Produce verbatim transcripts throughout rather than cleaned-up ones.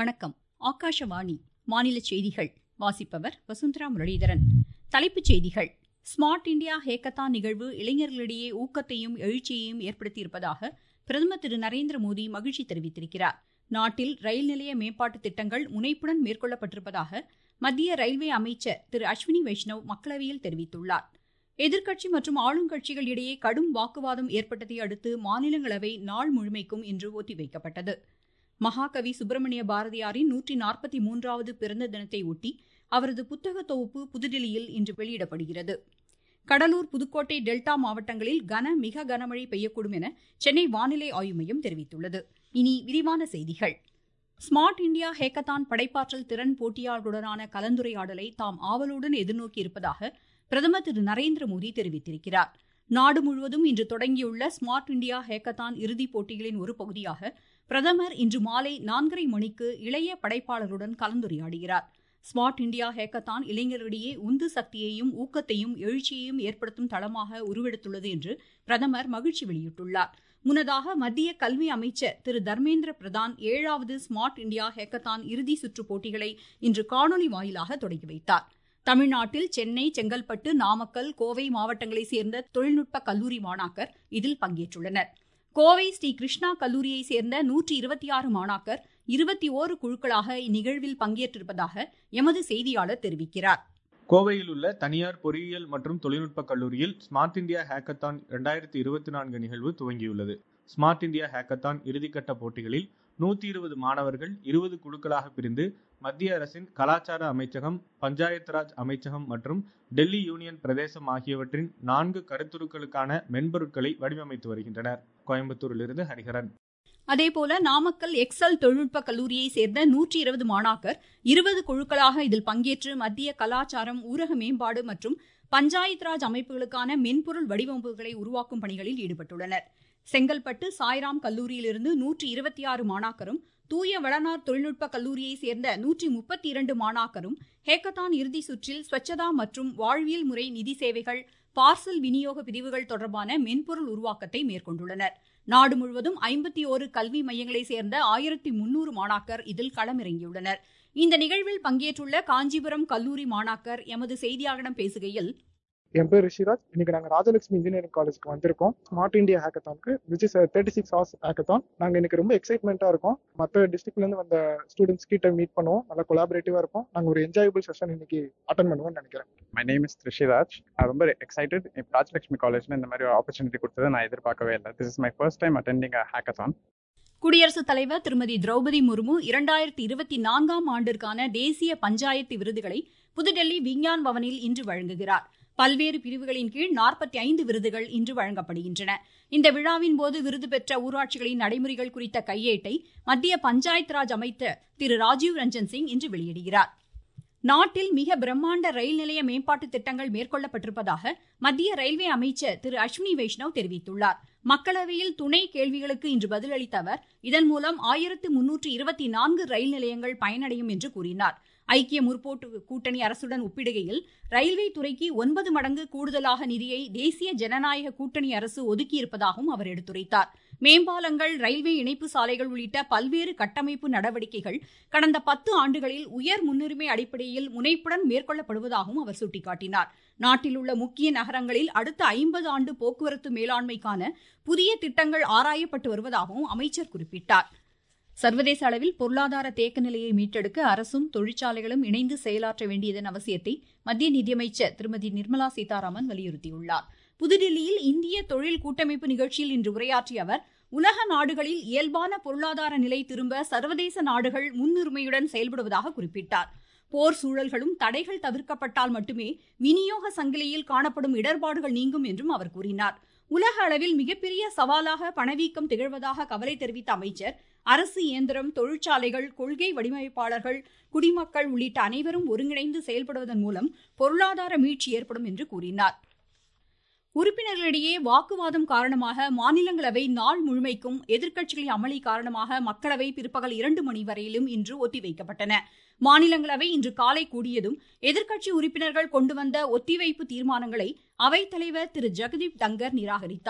வணக்கம். ஆகாஷவாணி மாநில செய்திகள் வாசிப்பவர் வசுந்தரா முரளிதரன். தலைப்புச் செய்திகள். ஸ்மார்ட் இந்தியா ஹேக்கத்தான் நிகழ்வு இளைஞர்களிடையே ஊக்கத்தையும் எழுச்சியையும் ஏற்படுத்தியிருப்பதாக பிரதமர் திரு நரேந்திர மோடி மகிழ்ச்சி தெரிவித்திருக்கிறார். நாட்டில் ரயில் நிலைய மேம்பாட்டு திட்டங்கள் முனைப்புடன் மேற்கொள்ளப்பட்டிருப்பதாக மத்திய ரயில்வே அமைச்சர் திரு அஸ்வினி வைஷ்ணவ் மக்களவையில் தெரிவித்துள்ளார். எதிர்க்கட்சி மற்றும் ஆளுங்கட்சிகள் இடையே கடும் வாக்குவாதம் ஏற்பட்டதை அடுத்து மாநிலங்களவை நாள் முழுமைக்கும் இன்று ஒத்திவைக்கப்பட்டது. மகாகவி சுப்பிரமணிய பாரதியாரின் நூற்றி நாற்பத்தி மூன்றாவது பிறந்த தினத்தை ஒட்டி அவரது புத்தக தொகுப்பு புதுதில்லியில் இன்று வெளியிடப்படுகிறது. கடலூர், புதுக்கோட்டை, டெல்டா மாவட்டங்களில் கன மிக கனமழை பெய்யக்கூடும் என சென்னை வானிலை ஆய்வு மையம் தெரிவித்துள்ளது. இனி விரிவான செய்திகள். ஸ்மார்ட் இந்தியா ஹேக்கத்தான் படைப்பாற்றல் திறன் போட்டியாளர்களுடனான கலந்துரையாடலை தாம் ஆவலுடன் எதிர்நோக்கி இருப்பதாக பிரதமர் திரு நரேந்திர மோடி தெரிவித்திருக்கிறார். நாடு முழுவதும் இன்று தொடங்கியுள்ள ஸ்மார்ட் இந்தியா ஹேக்கத்தான் இறுதிப் போட்டிகளின் ஒரு பகுதியாக பிரதமர் இன்று மாலை நான்கரை மணிக்கு இளைய படைப்பாளர்களுடன் கலந்துரையாடுகிறார். ஸ்மார்ட் இந்தியா ஹேக்கத்தான் இளைஞர்களிடையே உந்து சக்தியையும் ஊக்கத்தையும் எழுச்சியையும் ஏற்படுத்தும் தளமாக உருவெடுத்துள்ளது என்று பிரதமர் மகிழ்ச்சி வெளியிட்டுள்ளார். முன்னதாக மத்திய கல்வி அமைச்சர் திரு தர்மேந்திர பிரதான் ஏழாவது ஸ்மார்ட் இந்தியா ஹேக்கத்தான் இறுதி சுற்று போட்டிகளை இன்று காணொலி வாயிலாக தொடங்கி வைத்தார். தமிழ்நாட்டில் சென்னை, செங்கல்பட்டு, நாமக்கல், கோவை மாவட்டங்களைச் சேர்ந்த தொழில்நுட்ப கல்லூரி மாணாக்கர் இதில் பங்கேற்றுள்ளனர். கோவை ஸ்ரீ கிருஷ்ணா கல்லூரியைச் சேர்ந்த நூற்றி இருபத்தி ஆறு மாணாக்கர் இருபத்தி ஓரு குழுக்களாக இந்நிகழ்வில் பங்கேற்றிருப்பதாக எமது செய்தியாளர் தெரிவிக்கிறார். கோவையில் உள்ள தனியார் பொறியியல் மற்றும் தொழில்நுட்ப கல்லூரியில் ஸ்மார்ட் இந்தியா ஹேக்கத்தான் இரண்டாயிரத்தி இருபத்தி நான்கு நிகழ்வு துவங்கியுள்ளது. ஸ்மார்ட் இந்தியா ஹேக்கத்தான் இறுதிக்கட்ட போட்டிகளில் நூத்தி இருபது மாணவர்கள் இருபது குழுக்களாக பிரிந்து மத்திய அரசின் கலாச்சார அமைச்சகம், பஞ்சாயத்து ராஜ் அமைச்சகம் மற்றும் டெல்லி யூனியன் பிரதேசம் ஆகியவற்றின் நான்கு கருத்துருக்களுக்கான மென்பொருட்களை வடிவமைத்து வருகின்றனர். கோயம்புத்தூரிலிருந்து ஹரிஹரன். அதேபோல நாமக்கல் எக்ஸல் தொழில்நுட்ப கல்லூரியை சேர்ந்த நூற்றி இருபது மாணாக்கர் இருபது குழுக்களாக இதில் பங்கேற்று மத்திய கலாச்சாரம், ஊரக மேம்பாடு மற்றும் பஞ்சாயத்து ராஜ் அமைப்புகளுக்கான மென்பொருள் வடிவமைப்புகளை உருவாக்கும் பணிகளில் ஈடுபட்டுள்ளனர். செங்கல்பட்டு சாய்ராம் கல்லூரியிலிருந்து நூற்றி இருபத்தி ஆறு மாணாக்கரும், தூய வளனார் தொழில்நுட்ப கல்லூரியை சேர்ந்த நூற்றி முப்பத்தி இரண்டு மாணாக்கரும் ஹேக்கத்தான் இறுதி சுற்றில் ஸ்வச்சதா மற்றும் வாழ்வியல் முறை நிதி சேவைகள், பார்சல் விநியோக பிரிவுகள் தொடர்பான மென்பொருள் உருவாக்கத்தை மேற்கொண்டுள்ளனர். நாடு முழுவதும் ஐம்பத்தி ஓரு கல்வி மையங்களை சேர்ந்த ஆயிரத்தி முன்னூறு மாணாக்கர் இதில் களமிறங்கியுள்ளனர். இந்த நிகழ்வில் பங்கேற்றுள்ள காஞ்சிபுரம் கல்லூரி மாணாக்கர் எமது செய்தியாளரிடம் பேசுகையில், என் பேர் ரிஷிராஜ். இன்னைக்கு நாங்கள் ராஜலட்சுமி இன்ஜினியரிங் காலேஜ்க்கு வந்திருக்கோம். ஸ்மார்ட் இந்தியா ஹேக்கத்தானுக்கு which is thirty six hours hackathon. நாங்கள் இன்னைக்கு ரொம்ப எக்ஸைட்மெண்ட்டாக இருக்கோம். மற்ற டிஸ்ட்ரிக்ட்லேருந்து வந்த ஸ்டூடெண்ட்ஸ் கிட்ட மீட் பண்ணுவோம். நல்லா கொலாபரேட்டிவாக இருக்கும். நாங்கள் ஒரு என்ஜாயபிள் செஷன் இன்னைக்கு அட்டன் பண்ணுவோம்னு நினைக்கிறேன். My name is Rishiraj. நான் ரொம்ப எக்ஸைட்டட். ராஜலட்சுமி காலேஜ்ல இந்த மாதிரி ஒரு ஆப்பர்ச்சுனிட்டி கொடுத்ததை நான் எதிர்பார்க்கவே இல்லை. This is my first time attending a hackathon. குடியரசுத் தலைவர் திருமதி திரௌபதி முர்மு இரண்டாயிரத்தி இருபத்தி நான்காம் ஆண்டிற்கான தேசிய பஞ்சாயத்து விருதுகளை புதுடெல்லி விஞ்ஞான் பவனில் இன்று வழங்குகிறார். பல்வேறு பிரிவுகளின் கீழ் நாற்பத்தி ஐந்து விருதுகள் இன்று வழங்கப்படுகின்றன. இந்த விழாவின் போது விருது பெற்ற ஊராட்சிகளின் நடைமுறைகள் குறித்த கையேட்டை மத்திய பஞ்சாயத்து ராஜ் அமைச்சர் திரு ராஜீவ் ரஞ்சன் சிங் இன்று வெளியிடுகிறார். நாட்டில் மிக பிரம்மாண்ட ரயில் நிலைய மேம்பாட்டு திட்டங்கள் மேற்கொள்ளப்பட்டிருப்பதாக மத்திய ரயில்வே அமைச்சர் திரு அஸ்வினி வைஷ்ணவ் தெரிவித்துள்ளார். மக்களவையில் துணை கேள்விகளுக்கு இன்று பதிலளித்த அவர், இதன் மூலம் ஆயிரத்து முன்னூற்று இருபத்தி நான்கு ரயில் நிலையங்கள் பயனடையும் என்று கூறினார். ஐக்கிய முற்போக்கு கூட்டணி அரசுடன் ஒப்பிடுகையில் ரயில்வே துறைக்கு ஒன்பது மடங்கு கூடுதலாக நிதியை தேசிய ஜனநாயக கூட்டணி அரசு ஒதுக்கியிருப்பதாகவும் அவர் எடுத்துரைத்தார். மேம்பாலங்கள், ரயில்வே இணைப்பு சாலைகள் உள்ளிட்ட பல்வேறு கட்டமைப்பு நடவடிக்கைகள் கடந்த பத்து ஆண்டுகளில் உயர் முன்னுரிமை அடிப்படையில் முனைப்புடன் மேற்கொள்ளப்படுவதாகவும் அவர் சுட்டிக்காட்டினார். நாட்டில் உள்ள முக்கிய நகரங்களில் அடுத்த ஐம்பது ஆண்டு போக்குவரத்து மேலாண்மைக்கான புதிய திட்டங்கள் ஆராயப்பட்டு வருவதாகவும் அமைச்சர் குறிப்பிட்டார். சர்வதேச அளவில் பொருளாதார தேக்க நிலையை மீட்டெடுக்க அரசும் தொழிற்சாலைகளும் இணைந்து செயலாற்ற வேண்டியதன் அவசியத்தை மத்திய நிதியமைச்சர் திருமதி நிர்மலா சீதாராமன் வலியுறுத்தியுள்ளார். புதுடில்லியில் இந்திய தொழில் கூட்டமைப்பு நிகழ்ச்சியில் இன்று உரையாற்றிய அவர், உலக நாடுகளில் இயல்பான பொருளாதார நிலை திரும்ப சர்வதேச நாடுகள் முன்னுரிமையுடன் செயல்படுவதாக குறிப்பிட்டார். போர் சூழல்களும் தடைகள் தவிர்க்கப்பட்டால் மட்டுமே விநியோக சங்கிலியில் காணப்படும் இடர்பாடுகள் நீங்கும் என்றும் அவர் கூறினார். உலக அளவில் மிகப்பெரிய சவாலாக பணவீக்கம் திகழ்வதாக கவலை தெரிவித்த அமைச்சர், அரசு இயந்திரம், தொழிற்சாலைகள், கொள்கை வடிவமைப்பாளர்கள், குடிமக்கள் உள்ளிட்ட அனைவரும் ஒருங்கிணைந்து செயல்படுவதன் மூலம் பொருளாதார மீட்சி ஏற்படும் என்று கூறினார். உறுப்பினர்களிடையே வாக்குவாதம் காரணமாக மாநிலங்களவை நாள் முழுமைக்கும், எதிர்க்கட்சிகளின் அமளி காரணமாக மக்களவை பிற்பகல் இரண்டு மணி வரையிலும் இன்று ஒத்திவைக்கப்பட்டன. மாநிலங்களவை இன்று காலை கூடியதும் எதிர்க்கட்சி உறுப்பினர்கள் கொண்டு வந்த ஒத்திவைப்பு தீர்மானங்களை அவைத்தலைவர் திரு ஜெகதீப் தங்கர் நிராகரித்தார்.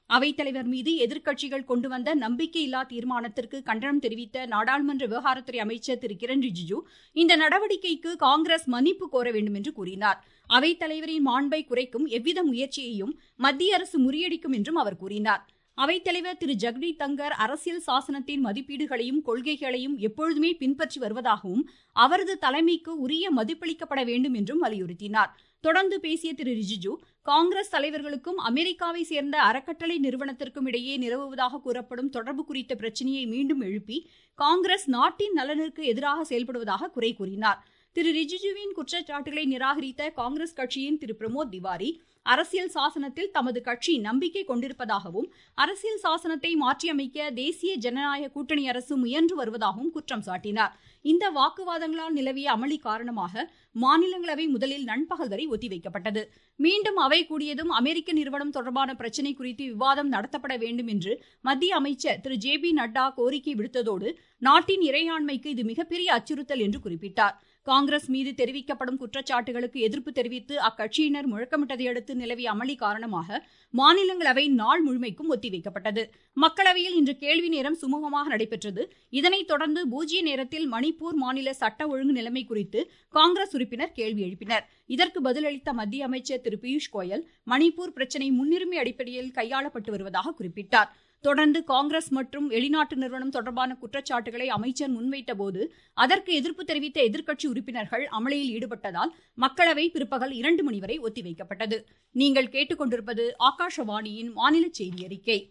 அவைத்தலைவர் மீது எதிர்க்கட்சிகள் கொண்டு வந்த நம்பிக்கையில்லா தீர்மானத்திற்கு கண்டனம் தெரிவித்த நாடாளுமன்ற விவகாரத்துறை அமைச்சர் திரு கிரண் ரிஜிஜு இந்த நடவடிக்கைக்கு காங்கிரஸ் மன்னிப்பு கோர வேண்டும் என்று கூறினார். அவைத்தலைவரின் மாண்பை குறைக்கும் எவ்வித முயற்சியையும் மத்திய அரசு முறியடிக்கும் என்றும் அவர் கூறினார். அவைத்தலைவர் திரு ஜெகதீப் தங்கர் அரசியல் சாசனத்தின் மதிப்பீடுகளையும் கொள்கைகளையும் எப்பொழுதுமே பின்பற்றி வருவதாகவும் அவரது தலைமைக்கு உரிய மதிப்பளிக்கப்பட வேண்டும் என்றும் வலியுறுத்தினார். தொடர்ந்து பேசிய திரு ரிஜிஜு, காங்கிரஸ் தலைவர்களுக்கும் அமெரிக்காவை சேர்ந்த அறக்கட்டளை நிறுவனத்திற்கும் இடையே நிலவுவதாக கூறப்படும் தொடர்பு குறித்த பிரச்சனையை மீண்டும் எழுப்பி காங்கிரஸ் நாட்டின் நலனுக்கு எதிராக செயல்படுவதாக குறை கூறினார். திரு ரிஜிஜுவின் குற்றச்சாட்டுகளை நிராகரித்த காங்கிரஸ் கட்சியின் திரு பிரமோத் திவாரி, அரசியல் சாசனத்தில் தமது கட்சி நம்பிக்கை கொண்டிருப்பதாகவும் அரசியல் சாசனத்தை மாற்றியமைக்க தேசிய ஜனநாயக கூட்டணி அரசு முயன்று வருவதாகவும் குற்றம் சாட்டினார். இந்த வாக்குவாதங்களால் நிலவிய அமளி காரணமாக மாநிலங்களவை முதலில் நண்பகல் வரை ஒத்திவைக்கப்பட்டது. மீண்டும் அவை கூடியதும் அமெரிக்க நிறுவனம் தொடர்பான பிரச்சினை குறித்து விவாதம் நடத்தப்பட வேண்டும் என்று மத்திய அமைச்சர் திரு ஜே பி நட்டா கோரிக்கை விடுத்ததோடு நாட்டின் இறையாண்மைக்கு இது மிகப்பெரிய அச்சுறுத்தல் என்று குறிப்பிட்டார். காங்கிரஸ் மீது தெரிவிக்கப்படும் குற்றச்சாட்டுகளுக்கு எதிர்ப்பு தெரிவித்து அக்கட்சியினர் முழக்கமிட்டதை அடுத்து நிலவிய அமளி காரணமாக மாநிலங்களவை நாள் முழுமைக்கும் ஒத்திவைக்கப்பட்டது. மக்களவையில் இன்று கேள்வி நேரம் சுமூகமாக நடைபெற்றது. இதனைத் தொடர்ந்து பூஜ்ய நேரத்தில் மணிப்பூர் மாநில சட்ட ஒழுங்கு நிலைமை குறித்து காங்கிரஸ் உறுப்பினர் கேள்வி எழுப்பினர். இதற்கு பதிலளித்த மத்திய அமைச்சர் திரு பியூஷ் கோயல், மணிப்பூர் பிரச்சினை முன்னுரிமை அடிப்படையில் கையாளப்பட்டு வருவதாக குறிப்பிட்டார். தொடர்ந்து காங்கிரஸ் மற்றும் வெளிநாட்டு நிறுவனம் தொடர்பான குற்றச்சாட்டுகளை அமைச்சர் முன்வைத்த போது அதற்கு எதிர்ப்பு தெரிவித்த எதிர்க்கட்சி உறுப்பினர்கள் அமளியில் ஈடுபட்டதால் மக்களவை பிற்பகல் இரண்டு மணி வரை ஒத்திவைக்கப்பட்டது. நீங்கள் கேட்டுக்கொண்டிருப்பது ஆகாஷவாணியின் மாநில செய்தி அறிக்கை.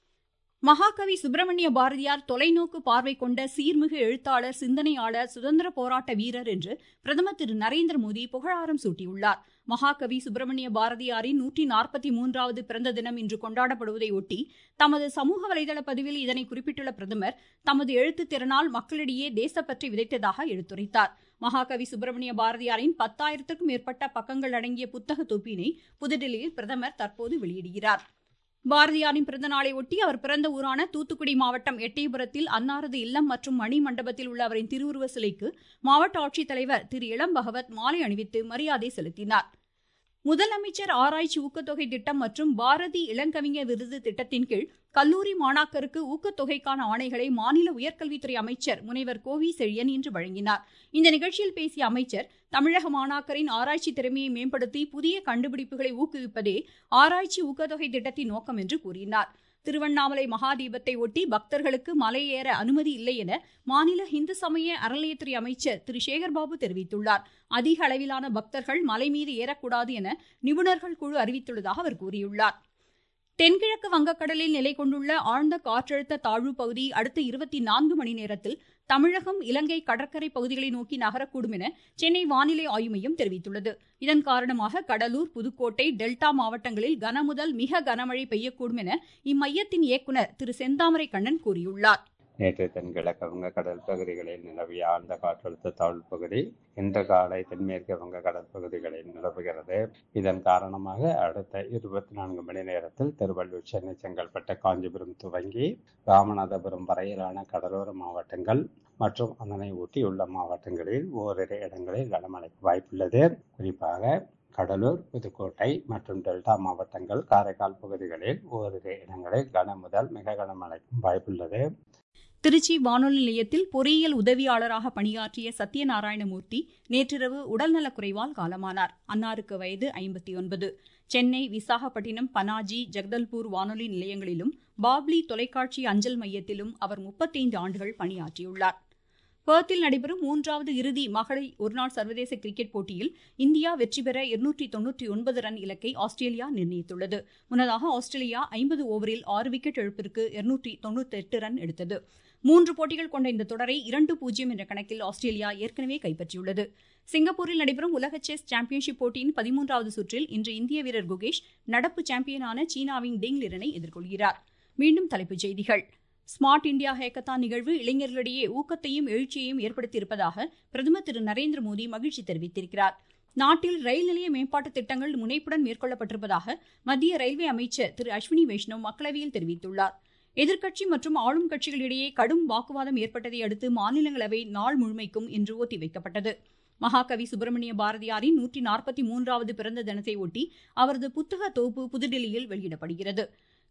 மகாகவி சுப்பிரமணிய பாரதியார் தொலைநோக்கு பார்வை கொண்ட சீர்மிகு எழுத்தாளர், சிந்தனையாளர், சுதந்திர போராட்ட வீரர் என்று பிரதமர் திரு நரேந்திர மோடி புகழாரம் சூட்டியுள்ளார். மகாகவி சுப்பிரமணிய பாரதியாரின் நூற்றி நாற்பத்தி மூன்றாவது பிறந்த தினம் இன்று கொண்டாடப்படுவதை ஒட்டி தமது சமூக வலைதள பதிவில் இதனை குறிப்பிட்டுள்ள பிரதமர், தமது எழுத்து திறனால் மக்களிடையே தேசப்பற்றை விதைத்ததாக எடுத்துரைத்தார். மகாகவி சுப்பிரமணிய பாரதியாரின் பத்தாயிரத்திற்கும் மேற்பட்ட பக்கங்கள் அடங்கிய புத்தக தொகுப்பினை புதுடில்லியில் பிரதமர் தற்போது வெளியிடுகிறார். பாரதியாரின் பிறந்த நாளை ஒட்டி அவர் பிறந்த ஊரான தூத்துக்குடி மாவட்டம் எட்டயபுரத்தில் அன்னாரது இல்லம் மற்றும் மணி மண்டபத்தில் உள்ள அவரின் திருவுருவ சிலைக்கு மாவட்ட ஆட்சித்தலைவர் திரு இளம் பகவத் மாலை அணிவித்து மரியாதை செலுத்தினார். முதலமைச்சர் ஆராய்ச்சி ஊக்கத்தொகை திட்டம் மற்றும் பாரதி இளங்கவிஞர் விருது திட்டத்தின் கீழ் கல்லூரி மாணாக்கருக்கு ஊக்கத்தொகைக்கான ஆணைகளை மாநில உயர்கல்வித்துறை அமைச்சர் முனைவர் கோவி செழியன் இன்று வழங்கினார். இந்த நிகழ்ச்சியில் பேசிய அமைச்சர், தமிழக மாணாக்கரின் ஆராய்ச்சி திறமையை மேம்படுத்தி புதிய கண்டுபிடிப்புகளை ஊக்குவிப்பதே ஆராய்ச்சி ஊக்கத்தொகை திட்டத்தின் நோக்கம் என்று கூறினார். திருவண்ணாமலை மகாதீபத்தை ஒட்டி பக்தர்களுக்கு மலை ஏற அனுமதி இல்லை என மாநில இந்து சமய அறநிலையத்துறை அமைச்சர் திரு சேகர்பாபு தெரிவித்துள்ளார். அதிக அளவிலான பக்தர்கள் மலை மீது ஏறக்கூடாது என நிபுணர்கள் குழு அறிவித்துள்ளதாக அவர் கூறியுள்ளார். தென்கிழக்கு வங்கக்கடலில் நிலை கொண்டுள்ள ஆழ்ந்த காற்றழுத்த தாழ்வு பகுதி அடுத்த இருபத்தி நான்கு மணி நேரத்தில் தமிழகம், இலங்கை கடற்கரை பகுதிகளை நோக்கி நகரக்கூடும் என சென்னை வானிலை ஆய்வு மையம் தெரிவித்துள்ளது. இதன் காரணமாக கடலூர், புதுக்கோட்டை, டெல்டா மாவட்டங்களில் கனமுதல் மிக கனமழை பெய்யக்கூடும் என இம்மையத்தின் இயக்குநர் திரு செந்தாமரை கண்ணன் கூறியுள்ளார். நேற்று தென்கிழக்கு வங்கக்கடல் பகுதிகளில் நிலவிய ஆழ்ந்த காற்றழுத்த தாழ்வு பகுதி இன்று காலை தென்மேற்கு வங்க கடல் பகுதிகளில் நிலவுகிறது. இதன் காரணமாக அடுத்த இருபத்தி நான்கு மணி நேரத்தில் திருவள்ளூர், சென்னை, செங்கல்பட்டு, காஞ்சிபுரம் துவங்கி ராமநாதபுரம் வரையிலான கடலோர மாவட்டங்கள் மற்றும் அதனை ஒட்டியுள்ள மாவட்டங்களில் ஓரிரு இடங்களில் கனமழைக்கு வாய்ப்புள்ளது. குறிப்பாக கடலூர், புதுக்கோட்டை மற்றும் டெல்டா மாவட்டங்கள், காரைக்கால் பகுதிகளில் ஓரிரு இடங்களில் கன முதல் மிக கனமழைக்கும் வாய்ப்புள்ளது. திருச்சி வானொலி நிலையத்தில் பொறியியல் உதவியாளராக பணியாற்றிய சத்யநாராயணமூர்த்தி நேற்றிரவு உடல்நலக்குறைவால் காலமானார். அன்னாருக்கு வயது ஐம்பத்தி ஒன்பது. சென்னை, விசாகப்பட்டினம், பனாஜி, ஜக்தல்பூர் வானொலி நிலையங்களிலும் பாப்லி தொலைக்காட்சி அஞ்சல் மையத்திலும் அவர் முப்பத்தைந்து ஆண்டுகள் பணியாற்றியுள்ளார். பெர்த்தில் நடைபெறும் மூன்றாவது இறுதி மகளிர் ஒருநாள் சர்வதேச கிரிக்கெட் போட்டியில் இந்தியா வெற்றி பெற இருநூற்றி தொன்னூற்றி ஒன்பது ரன் இலக்கை ஆஸ்திரேலியா நிர்ணயித்துள்ளது. முன்னதாக ஆஸ்திரேலியா ஐம்பது ஓவரில் ஆறு விக்கெட் இழப்பிற்கு இருநூற்றி தொன்னூற்றி எட்டு ரன் எடுத்தது. மூன்று போட்டிகள் கொண்ட இந்த தொடரை இரண்டு பூஜ்ஜியம் என்ற கணக்கில் ஆஸ்திரேலியா ஏற்கனவே கைப்பற்றியுள்ளது. சிங்கப்பூரில் நடைபெறும் உலக செஸ் சாம்பியன்ஷிப் போட்டியின் பதிமூன்றாவது சுற்றில் இன்று இந்திய வீரர் குகேஷ் நடப்பு சாம்பியனான சீனாவின் டெங் லிரனை எதிர்கொள்கிறார். மீண்டும் தலைப்புச் செய்திகள். ஸ்மார்ட் இந்தியா ஹேக்கத்தான் நிகழ்வு இளைஞர்களிடையே ஊக்கத்தையும் எழுச்சியையும் ஏற்படுத்தியிருப்பதாக பிரதமர் திரு நரேந்திர மோடி மகிழ்ச்சி தெரிவித்திருக்கிறார். நாட்டில் ரயில் நிலைய மேம்பாட்டு திட்டங்கள் முனைப்புடன் மேற்கொள்ளப்பட்டிருப்பதாக மத்திய ரயில்வே அமைச்சர் திரு அஸ்வினி வைஷ்ணவ் மக்களவையில் தெரிவித்துள்ளார். எதிர்க்கட்சி மற்றும் ஆளும் கட்சிகளிடையே கடும் வாக்குவாதம் ஏற்பட்டதை அடுத்து மாநிலங்களவை நாள் முழுமைக்கும் இன்று ஒத்திவைக்கப்பட்டது. மகாகவி சுப்பிரமணிய பாரதியாரின் நூற்றி நாற்பத்தி மூன்றாவது பிறந்த தினத்தை ஒட்டி அவரது புத்தக தொகுப்பு புதுடில்லியில் வெளியிடப்படுகிறது.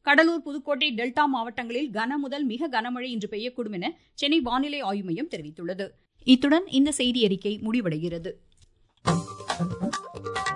கடலூர், புதுக்கோட்டை, டெல்டா மாவட்டங்களில் கன முதல் மிக கனமழை இன்று பெய்யக்கூடும் என சென்னை வானிலை ஆய்வு மையம் தெரிவித்துள்ளது. இத்துடன் இந்த செய்தி அறிக்கை முடிவடைகிறது.